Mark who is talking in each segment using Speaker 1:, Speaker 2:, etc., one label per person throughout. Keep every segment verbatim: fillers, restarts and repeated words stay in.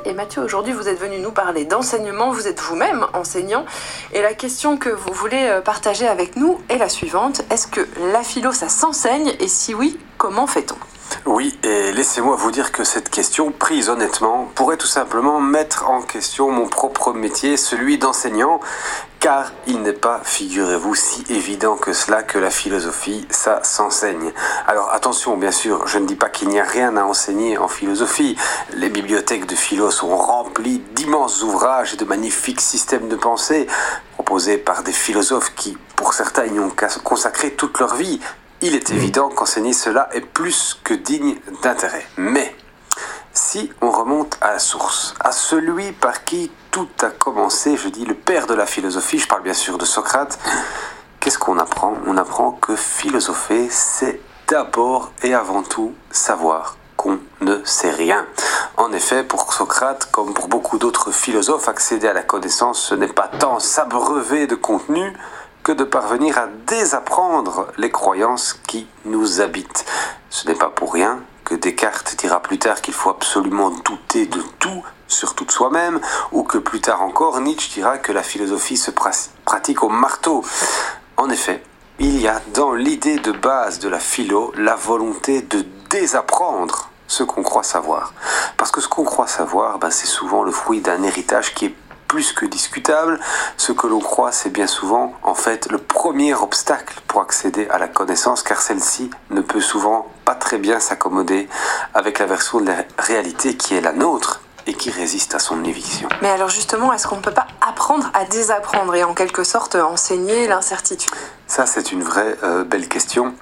Speaker 1: Et Mathieu, aujourd'hui, vous êtes venu nous parler d'enseignement. Vous êtes vous-même enseignant. Et la question que vous voulez partager avec nous est la suivante. Est-ce que la philo, ça s'enseigne? Et si oui, comment fait-on?
Speaker 2: Oui, et laissez-moi vous dire que cette question, prise honnêtement, pourrait tout simplement mettre en question mon propre métier, celui d'enseignant, car il n'est pas, figurez-vous, si évident que cela que la philosophie, ça s'enseigne. Alors attention, bien sûr, je ne dis pas qu'il n'y a rien à enseigner en philosophie. Les bibliothèques de philo sont remplies d'immenses ouvrages et de magnifiques systèmes de pensée, proposés par des philosophes qui, pour certains, y ont consacré toute leur vie. Il est évident qu'enseigner cela est plus que digne d'intérêt. Mais, si on remonte à la source, à celui par qui tout a commencé, je dis le père de la philosophie, je parle bien sûr de Socrate, qu'est-ce qu'on apprend? On apprend que philosopher, c'est d'abord et avant tout savoir qu'on ne sait rien. En effet, pour Socrate, comme pour beaucoup d'autres philosophes, accéder à la connaissance, ce n'est pas tant s'abreuver de contenu, que de parvenir à désapprendre les croyances qui nous habitent. Ce n'est pas pour rien que Descartes dira plus tard qu'il faut absolument douter de tout, surtout de soi-même, ou que plus tard encore, Nietzsche dira que la philosophie se pratique au marteau. En effet, il y a dans l'idée de base de la philo la volonté de désapprendre ce qu'on croit savoir. Parce que ce qu'on croit savoir, ben, c'est souvent le fruit d'un héritage qui est plus que discutable. Ce que l'on croit, c'est bien souvent, en fait, le premier obstacle pour accéder à la connaissance, car celle-ci ne peut souvent pas très bien s'accommoder avec la version de la réalité qui est la nôtre et qui résiste à son éviction.
Speaker 1: Mais alors justement, est-ce qu'on ne peut pas apprendre à désapprendre et en quelque sorte enseigner l'incertitude?
Speaker 2: Ça, c'est une vraie euh, belle question.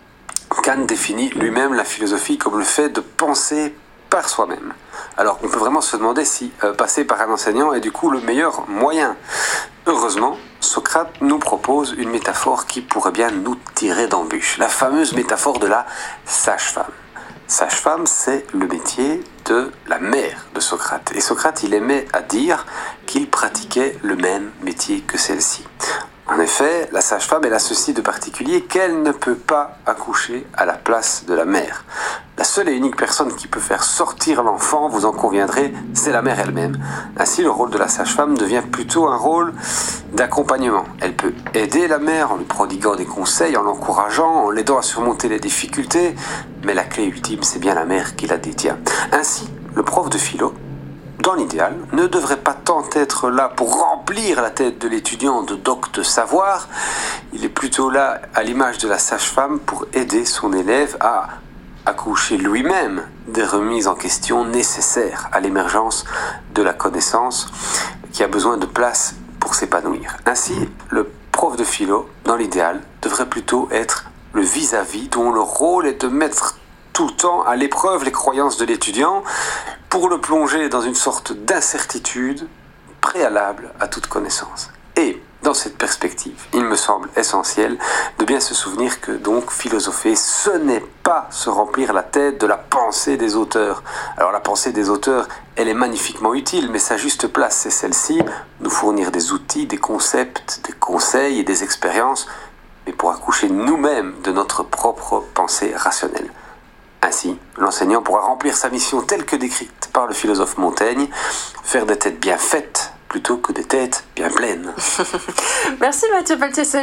Speaker 2: Kant définit lui-même la philosophie comme le fait de penser par soi-même. Alors, on peut vraiment se demander si euh, passer par un enseignant est du coup le meilleur moyen. Heureusement, Socrate nous propose une métaphore qui pourrait bien nous tirer d'embûche. La fameuse métaphore de la sage-femme. Sage-femme, c'est le métier de la mère de Socrate. Et Socrate, il aimait à dire qu'il pratiquait le même métier que celle-ci. En effet, la sage-femme, elle a ceci de particulier qu'elle ne peut pas accoucher à la place de la mère. La seule et unique personne qui peut faire sortir l'enfant, vous en conviendrez, c'est la mère elle-même. Ainsi, le rôle de la sage-femme devient plutôt un rôle d'accompagnement. Elle peut aider la mère en lui prodiguant des conseils, en l'encourageant, en l'aidant à surmonter les difficultés, mais la clé ultime, c'est bien la mère qui la détient. Ainsi, le prof de philo, dans l'idéal, ne devrait pas tant être là pour remplir la tête de l'étudiant de doctes savoirs, il est plutôt là, à l'image de la sage-femme, pour aider son élève à accoucher lui-même des remises en question nécessaires à l'émergence de la connaissance qui a besoin de place pour s'épanouir. Ainsi, le prof de philo, dans l'idéal, devrait plutôt être le vis-à-vis dont le rôle est de mettre tout le temps à l'épreuve les croyances de l'étudiant pour le plonger dans une sorte d'incertitude préalable à toute connaissance. Et dans cette perspective, il me semble essentiel de bien se souvenir que donc philosopher, ce n'est pas se remplir la tête de la pensée des auteurs. Alors la pensée des auteurs, elle est magnifiquement utile, mais sa juste place, c'est celle-ci, nous fournir des outils, des concepts, des conseils et des expériences, mais pour accoucher nous-mêmes de notre propre pensée rationnelle. Ainsi, l'enseignant pourra remplir sa mission telle que décrite par le philosophe Montaigne, faire des têtes bien faites plutôt que des têtes bien pleines.
Speaker 1: Merci Mathieu Pelletier.